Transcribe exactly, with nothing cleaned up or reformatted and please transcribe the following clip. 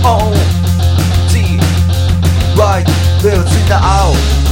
オー ティー ワイ 手をついた青